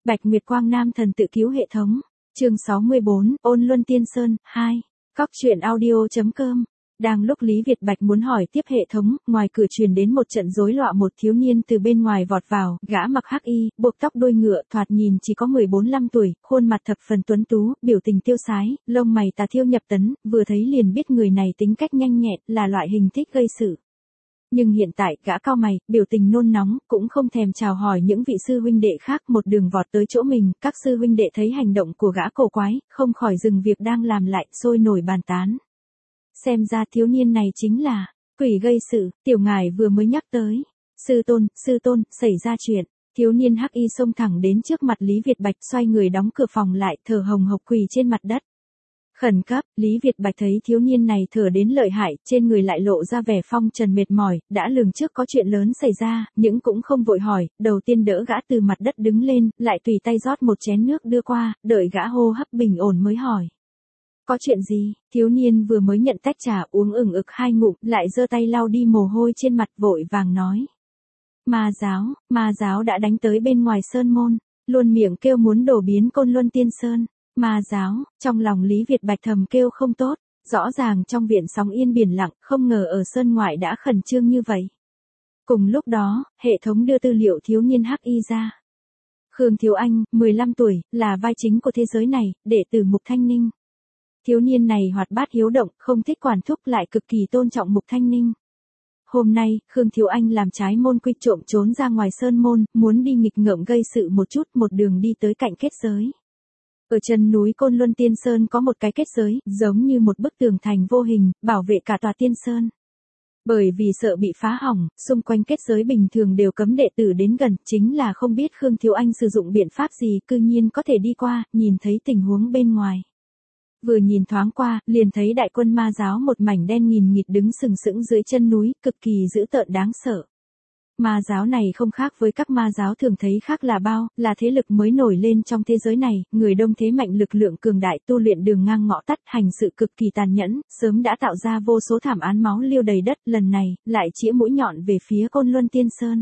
Bạch Nguyệt Quang Nam thần tự cứu hệ thống. Chương 64, Ôn Luân Tiên Sơn 2. Cóc truyện audio.com. Đang lúc Lý Việt Bạch muốn hỏi tiếp hệ thống, ngoài cửa truyền đến một trận rối loạn, một thiếu niên từ bên ngoài vọt vào, gã mặc hắc y, buộc tóc đuôi ngựa, thoạt nhìn chỉ có 14-15 tuổi, khuôn mặt thập phần tuấn tú, biểu tình tiêu sái, lông mày tà thiêu nhập tấn, vừa thấy liền biết người này tính cách nhanh nhẹn, là loại hình thích gây sự. Nhưng hiện tại, gã cau mày, biểu tình nôn nóng, cũng không thèm chào hỏi những vị sư huynh đệ khác, một đường vọt tới chỗ mình, các sư huynh đệ thấy hành động của gã cổ quái, không khỏi dừng việc đang làm lại, sôi nổi bàn tán. Xem ra thiếu niên này chính là quỷ gây sự, tiểu ngài vừa mới nhắc tới. Sư tôn, xảy ra chuyện. Thiếu niên hắc y xông thẳng đến trước mặt Lý Việt Bạch, xoay người đóng cửa phòng lại, thở hồng hộc quỳ trên mặt đất. Khẩn cấp, Lý Việt Bạch thấy thiếu niên này thở đến lợi hại, trên người lại lộ ra vẻ phong trần mệt mỏi, đã lường trước có chuyện lớn xảy ra, nhưng cũng không vội hỏi, đầu tiên đỡ gã từ mặt đất đứng lên, lại tùy tay rót một chén nước đưa qua, đợi gã hô hấp bình ổn mới hỏi. Có chuyện gì? Thiếu niên vừa mới nhận tách trà uống ửng ực 2 ngụm, lại giơ tay lau đi mồ hôi trên mặt, vội vàng nói. Ma giáo đã đánh tới bên ngoài sơn môn, luôn miệng kêu muốn đổ biến Côn Luân Tiên Sơn. Ma giáo, trong lòng Lý Việt Bạch thầm kêu không tốt, rõ ràng trong viện sóng yên biển lặng, không ngờ ở sơn ngoại đã khẩn trương như vậy. Cùng lúc đó, hệ thống đưa tư liệu thiếu niên hắc y ra. Khương Thiếu Anh, 15 tuổi, là vai chính của thế giới này, đệ tử Mục Thanh Ninh. Thiếu niên này hoạt bát hiếu động, không thích quản thúc, lại cực kỳ tôn trọng Mục Thanh Ninh. Hôm nay, Khương Thiếu Anh làm trái môn quy, trộm trốn ra ngoài sơn môn, muốn đi nghịch ngợm gây sự một chút, một đường đi tới cạnh kết giới. Ở chân núi Côn Luân Tiên Sơn có một cái kết giới, giống như một bức tường thành vô hình, bảo vệ cả tòa Tiên Sơn. Bởi vì sợ bị phá hỏng, xung quanh kết giới bình thường đều cấm đệ tử đến gần, chính là không biết Khương Thiếu Anh sử dụng biện pháp gì, cư nhiên có thể đi qua, nhìn thấy tình huống bên ngoài. Vừa nhìn thoáng qua, liền thấy đại quân ma giáo một mảnh đen nghìn nghịt đứng sừng sững dưới chân núi, cực kỳ dữ tợn đáng sợ. Ma giáo này không khác với các ma giáo thường thấy khác là bao, là thế lực mới nổi lên trong thế giới này, người đông thế mạnh, lực lượng cường đại, tu luyện đường ngang ngõ tắt, hành sự cực kỳ tàn nhẫn, sớm đã tạo ra vô số thảm án máu liêu đầy đất, lần này, lại chĩa mũi nhọn về phía Côn Luân Tiên Sơn.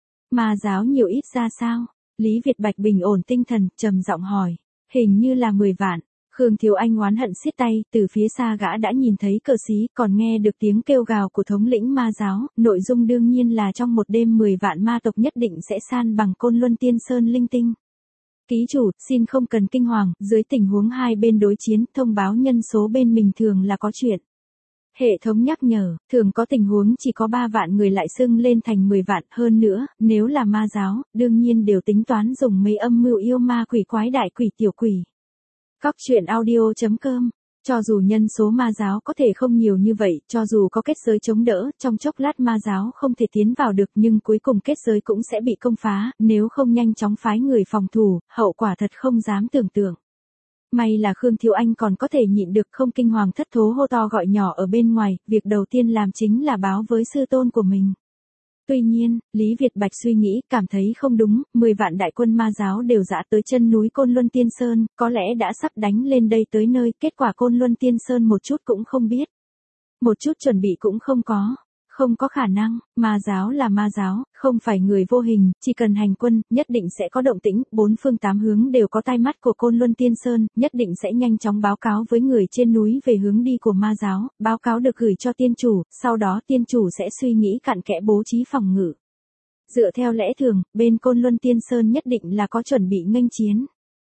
Ma giáo nhiều ít ra sao? Lý Việt Bạch bình ổn tinh thần, trầm giọng hỏi. Hình như là 10 vạn. Khương Thiếu Anh oán hận siết tay, từ phía xa gã đã nhìn thấy cờ xí, còn nghe được tiếng kêu gào của thống lĩnh ma giáo, nội dung đương nhiên là trong một đêm 10 vạn ma tộc nhất định sẽ san bằng Côn Luân Tiên Sơn linh tinh. Ký chủ, xin không cần kinh hoàng, dưới tình huống hai bên đối chiến, thông báo nhân số bên mình thường là có chuyện. Hệ thống nhắc nhở, thường có tình huống chỉ có 3 vạn người lại xưng lên thành 10 vạn, hơn nữa, nếu là ma giáo, đương nhiên đều tính toán dùng mấy âm mưu yêu ma quỷ quái đại quỷ tiểu quỷ. Cóc truyện audio.com. Cho dù nhân số ma giáo có thể không nhiều như vậy, cho dù có kết giới chống đỡ, trong chốc lát ma giáo không thể tiến vào được, nhưng cuối cùng kết giới cũng sẽ bị công phá, nếu không nhanh chóng phái người phòng thủ, hậu quả thật không dám tưởng tượng. May là Khương Thiếu Anh còn có thể nhịn được, không kinh hoàng thất thố hô to gọi nhỏ ở bên ngoài, việc đầu tiên làm chính là báo với sư tôn của mình. Tuy nhiên, Lý Việt Bạch suy nghĩ, cảm thấy không đúng, 10 vạn đại quân ma giáo đều dã tới chân núi Côn Luân Tiên Sơn, có lẽ đã sắp đánh lên đây tới nơi, kết quả Côn Luân Tiên Sơn một chút cũng không biết. Một chút chuẩn bị cũng không có. Không có khả năng, ma giáo là ma giáo, không phải người vô hình, chỉ cần hành quân, nhất định sẽ có động tĩnh, 4 phương 8 hướng đều có tai mắt của Côn Luân Tiên Sơn, nhất định sẽ nhanh chóng báo cáo với người trên núi về hướng đi của ma giáo, báo cáo được gửi cho tiên chủ, sau đó tiên chủ sẽ suy nghĩ cặn kẽ bố trí phòng ngự. Dựa theo lẽ thường, bên Côn Luân Tiên Sơn nhất định là có chuẩn bị nghênh chiến.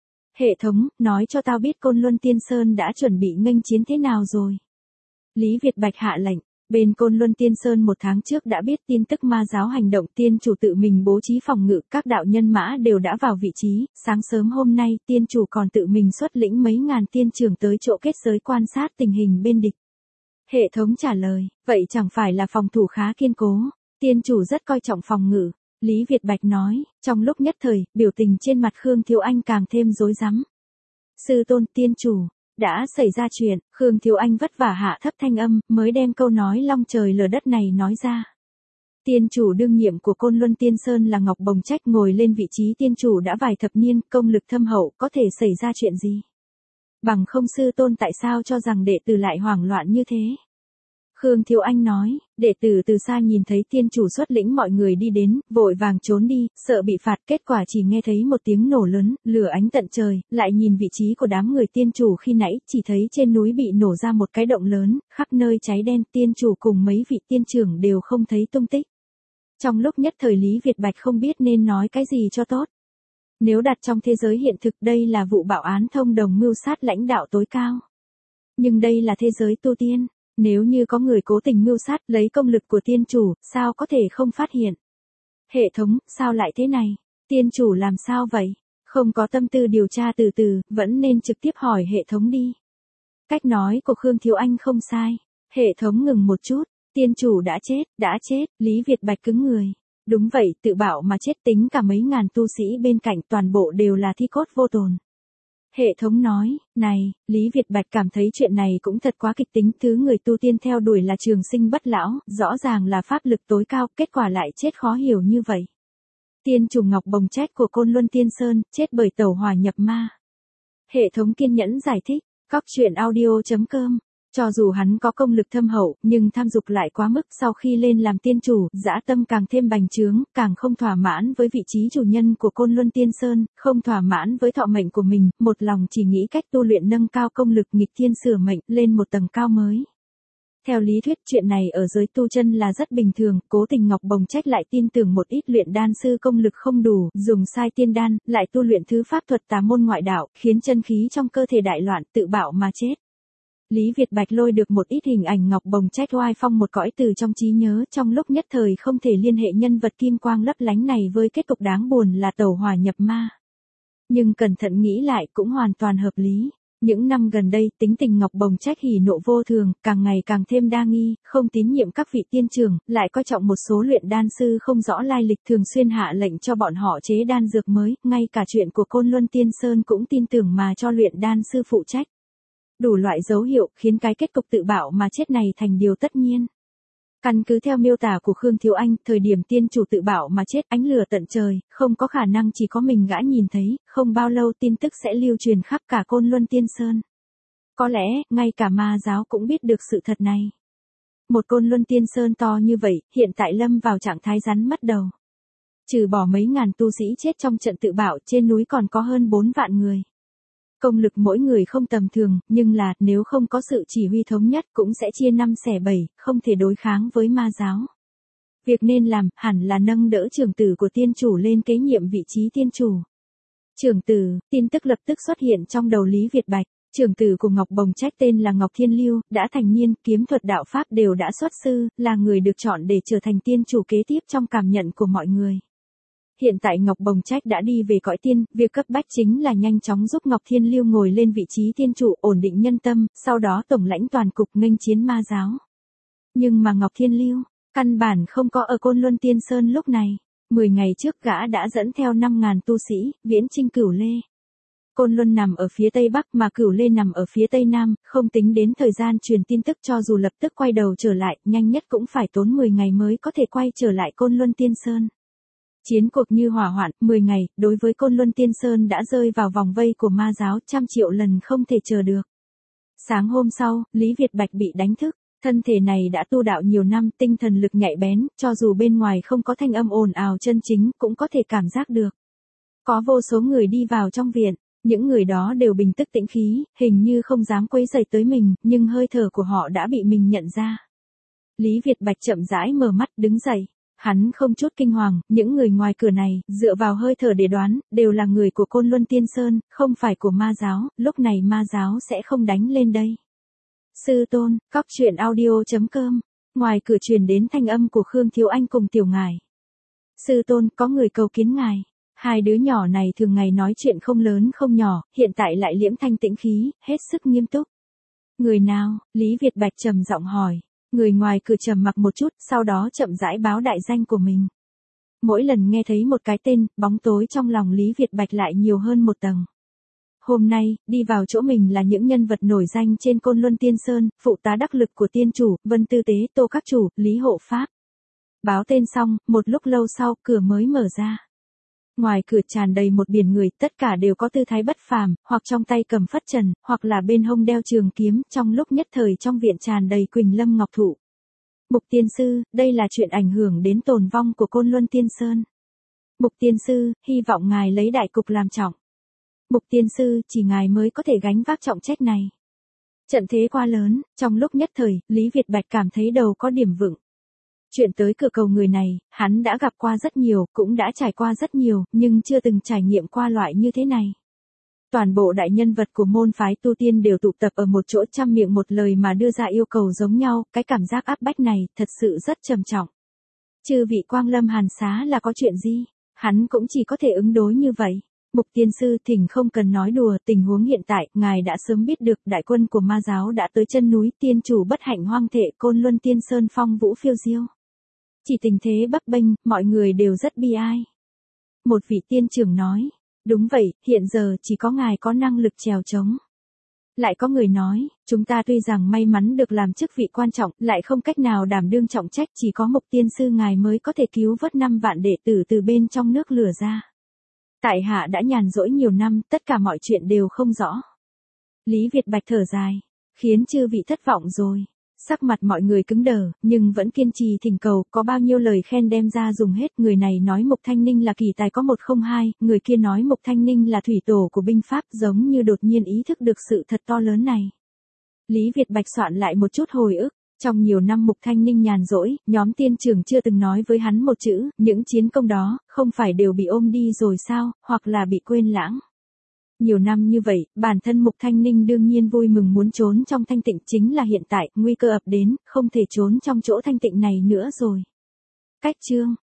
Hệ thống, nói cho tao biết Côn Luân Tiên Sơn đã chuẩn bị nghênh chiến thế nào rồi. Lý Việt Bạch hạ lệnh. Bên Côn Luân Tiên Sơn 1 tháng trước đã biết tin tức ma giáo hành động, tiên chủ tự mình bố trí phòng ngự, các đạo nhân mã đều đã vào vị trí, sáng sớm hôm nay tiên chủ còn tự mình xuất lĩnh mấy ngàn tiên trưởng tới chỗ kết giới quan sát tình hình bên địch. Hệ thống trả lời, vậy chẳng phải là phòng thủ khá kiên cố, tiên chủ rất coi trọng phòng ngự. Lý Việt Bạch nói, trong lúc nhất thời, biểu tình trên mặt Khương Thiếu Anh càng thêm rối rắm. Sư tôn, tiên chủ. Đã xảy ra chuyện, Khương Thiếu Anh vất vả hạ thấp thanh âm, mới đem câu nói long trời lở đất này nói ra. Tiên chủ đương nhiệm của Côn Luân Tiên Sơn là Ngọc Bồng Trách, ngồi lên vị trí tiên chủ đã vài thập niên, công lực thâm hậu, có thể xảy ra chuyện gì? Bằng không sư tôn tại sao cho rằng đệ tử lại hoảng loạn như thế? Khương Thiếu Anh nói, đệ tử từ xa nhìn thấy tiên chủ xuất lĩnh mọi người đi đến, vội vàng trốn đi, sợ bị phạt, kết quả chỉ nghe thấy một tiếng nổ lớn, lửa ánh tận trời, lại nhìn vị trí của đám người tiên chủ khi nãy, chỉ thấy trên núi bị nổ ra một cái động lớn, khắp nơi cháy đen, tiên chủ cùng mấy vị tiên trưởng đều không thấy tung tích. Trong lúc nhất thời Lý Việt Bạch không biết nên nói cái gì cho tốt. Nếu đặt trong thế giới hiện thực đây là vụ bạo án thông đồng mưu sát lãnh đạo tối cao. Nhưng đây là thế giới tu tiên. Nếu như có người cố tình mưu sát lấy công lực của tiên chủ, sao có thể không phát hiện? Hệ thống, sao lại thế này? Tiên chủ làm sao vậy? Không có tâm tư điều tra từ từ, vẫn nên trực tiếp hỏi hệ thống đi. Cách nói của Khương Thiếu Anh không sai. Hệ thống ngừng một chút, tiên chủ đã chết, Lý Việt Bạch cứng người. Đúng vậy, tự bảo mà chết, tính cả mấy ngàn tu sĩ bên cạnh toàn bộ đều là thi cốt vô tồn. Hệ thống nói, này, Lý Việt Bạch cảm thấy chuyện này cũng thật quá kịch tính, thứ người tu tiên theo đuổi là trường sinh bất lão, rõ ràng là pháp lực tối cao, kết quả lại chết khó hiểu như vậy. Tiên chủ Ngọc Bồng Trách của Côn Luân Tiên Sơn, chết bởi tẩu hỏa nhập ma. Hệ thống kiên nhẫn giải thích, coctruyện.audio.com. Cho dù hắn có công lực thâm hậu, nhưng tham dục lại quá mức, sau khi lên làm tiên chủ, dã tâm càng thêm bành trướng, càng không thỏa mãn với vị trí chủ nhân của Côn Luân Tiên Sơn, không thỏa mãn với thọ mệnh của mình, một lòng chỉ nghĩ cách tu luyện nâng cao công lực nghịch thiên sửa mệnh lên một tầng cao mới. Theo lý thuyết chuyện này ở giới tu chân là rất bình thường, cố tình Ngọc Bồng Trách lại tin tưởng một ít luyện đan sư công lực không đủ, dùng sai tiên đan, lại tu luyện thứ pháp thuật tà môn ngoại đạo, khiến chân khí trong cơ thể đại loạn, tự bạo mà chết. Lý Việt Bạch lôi được một ít hình ảnh Ngọc Bồng Trách oai phong một cõi từ trong trí nhớ, trong lúc nhất thời không thể liên hệ nhân vật kim quang lấp lánh này với kết cục đáng buồn là tẩu hỏa nhập ma. Nhưng cẩn thận nghĩ lại cũng hoàn toàn hợp lý. Những năm gần đây, tính tình Ngọc Bồng Trách hỉ nộ vô thường, càng ngày càng thêm đa nghi, không tín nhiệm các vị tiên trưởng, lại coi trọng một số luyện đan sư không rõ lai lịch, thường xuyên hạ lệnh cho bọn họ chế đan dược mới, ngay cả chuyện của Côn Luân Tiên Sơn cũng tin tưởng mà cho luyện đan sư phụ trách. Đủ loại dấu hiệu khiến cái kết cục tự bạo mà chết này thành điều tất nhiên. Căn cứ theo miêu tả của Khương Thiếu Anh, thời điểm tiên chủ tự bạo mà chết, ánh lửa tận trời, không có khả năng chỉ có mình gã nhìn thấy, không bao lâu tin tức sẽ lưu truyền khắp cả Côn Luân Tiên Sơn. Có lẽ, ngay cả ma giáo cũng biết được sự thật này. Một Côn Luân Tiên Sơn to như vậy, hiện tại lâm vào trạng thái rắn mất đầu. Trừ bỏ mấy ngàn tu sĩ chết trong trận tự bạo, trên núi còn có hơn 4 vạn người. Công lực mỗi người không tầm thường, nhưng là, nếu không có sự chỉ huy thống nhất cũng sẽ chia 5 xẻ 7, không thể đối kháng với ma giáo. Việc nên làm, hẳn là nâng đỡ trưởng tử của tiên chủ lên kế nhiệm vị trí tiên chủ. Trưởng tử, tin tức lập tức xuất hiện trong đầu Lý Việt Bạch. Trưởng tử của Ngọc Bồng Trách tên là Ngọc Thiên Lưu, đã thành niên, kiếm thuật đạo pháp đều đã xuất sư, là người được chọn để trở thành tiên chủ kế tiếp trong cảm nhận của mọi người. Hiện tại Ngọc Bồng Trách đã đi về cõi tiên, việc cấp bách chính là nhanh chóng giúp Ngọc Thiên Lưu ngồi lên vị trí tiên chủ, ổn định nhân tâm, sau đó tổng lãnh toàn cục nghênh chiến ma giáo. Nhưng mà Ngọc Thiên Lưu, căn bản không có ở Côn Luân Tiên Sơn lúc này. 10 ngày trước gã đã dẫn theo 5.000 tu sĩ, viễn chinh Cửu Lê. Côn Luân nằm ở phía tây bắc mà Cửu Lê nằm ở phía tây nam, không tính đến thời gian truyền tin tức, cho dù lập tức quay đầu trở lại, nhanh nhất cũng phải tốn 10 ngày mới có thể quay trở lại Côn Luân Tiên Sơn. Chiến cuộc như hỏa hoạn, 10 ngày, đối với Côn Luân Tiên Sơn đã rơi vào vòng vây của ma giáo, 100 triệu lần không thể chờ được. Sáng hôm sau, Lý Việt Bạch bị đánh thức, thân thể này đã tu đạo nhiều năm, tinh thần lực nhạy bén, cho dù bên ngoài không có thanh âm ồn ào chân chính, cũng có thể cảm giác được. Có vô số người đi vào trong viện, những người đó đều bình tức tĩnh khí, hình như không dám quấy rầy tới mình, nhưng hơi thở của họ đã bị mình nhận ra. Lý Việt Bạch chậm rãi mở mắt đứng dậy. Hắn không chút kinh hoàng, những người ngoài cửa này, dựa vào hơi thở để đoán, đều là người của Côn Luân Tiên Sơn, không phải của ma giáo, lúc này ma giáo sẽ không đánh lên đây. Sư tôn, coctruyện.audio.com. Ngoài cửa truyền đến thanh âm của Khương Thiếu Anh cùng Tiểu Ngải. Sư tôn, có người cầu kiến ngài. Hai đứa nhỏ này thường ngày nói chuyện không lớn không nhỏ, hiện tại lại liễm thanh tĩnh khí, hết sức nghiêm túc. Người nào? Lý Việt Bạch trầm giọng hỏi. Người ngoài cửa trầm mặc một chút, sau đó chậm rãi báo đại danh của mình. Mỗi lần nghe thấy một cái tên, bóng tối trong lòng Lý Việt Bạch lại nhiều hơn một tầng. Hôm nay, đi vào chỗ mình là những nhân vật nổi danh trên Côn Luân Tiên Sơn, phụ tá đắc lực của tiên chủ, Vân Tư Tế, Tô Các Chủ, Lý Hộ Pháp. Báo tên xong, một lúc lâu sau, cửa mới mở ra. Ngoài cửa tràn đầy một biển người, tất cả đều có tư thái bất phàm, hoặc trong tay cầm phất trần, hoặc là bên hông đeo trường kiếm, trong lúc nhất thời trong viện tràn đầy quỳnh lâm ngọc thụ. Mục tiên sư, đây là chuyện ảnh hưởng đến tồn vong của Côn Luân Tiên Sơn. Mục tiên sư, hy vọng ngài lấy đại cục làm trọng. Mục tiên sư, chỉ ngài mới có thể gánh vác trọng trách này. Trận thế quá lớn, trong lúc nhất thời, Lý Việt Bạch cảm thấy đầu có điểm vựng. Chuyện tới cửa cầu người này, hắn đã gặp qua rất nhiều, cũng đã trải qua rất nhiều, nhưng chưa từng trải nghiệm qua loại như thế này. Toàn bộ đại nhân vật của môn phái tu tiên đều tụ tập ở một chỗ, trăm miệng một lời mà đưa ra yêu cầu giống nhau, cái cảm giác áp bách này thật sự rất trầm trọng. Chư vị Quang Lâm Hàn Xá là có chuyện gì? Hắn cũng chỉ có thể ứng đối như vậy. Mục tiên sư, thỉnh không cần nói đùa, tình huống hiện tại, ngài đã sớm biết được đại quân của ma giáo đã tới chân núi, tiên chủ bất hạnh hoang thệ, Côn Luân Tiên Sơn phong vũ phiêu diêu. Chỉ tình thế bấp bênh, mọi người đều rất bi ai. Một vị tiên trưởng nói, đúng vậy, hiện giờ chỉ có ngài có năng lực trèo trống. Lại có người nói, chúng ta tuy rằng may mắn được làm chức vị quan trọng, lại không cách nào đảm đương trọng trách, chỉ có Mục tiên sư ngài mới có thể cứu vớt 5 vạn đệ tử từ bên trong nước lửa ra. Tại hạ đã nhàn rỗi nhiều năm, tất cả mọi chuyện đều không rõ. Lý Việt Bạch thở dài, khiến chư vị thất vọng rồi. Sắc mặt mọi người cứng đờ, nhưng vẫn kiên trì thỉnh cầu, có bao nhiêu lời khen đem ra dùng hết. Người này nói Mục Thanh Ninh là kỳ tài có 102, người kia nói Mục Thanh Ninh là thủy tổ của binh pháp, giống như đột nhiên ý thức được sự thật to lớn này. Lý Việt Bạch soạn lại một chút hồi ức. Trong nhiều năm Mục Thanh Ninh nhàn rỗi, nhóm tiên trưởng chưa từng nói với hắn một chữ, những chiến công đó, không phải đều bị ôm đi rồi sao, hoặc là bị quên lãng. Nhiều năm như vậy, bản thân Mục Thanh Ninh đương nhiên vui mừng muốn trốn trong thanh tịnh, chính là hiện tại, nguy cơ ập đến, không thể trốn trong chỗ thanh tịnh này nữa rồi. Cách chương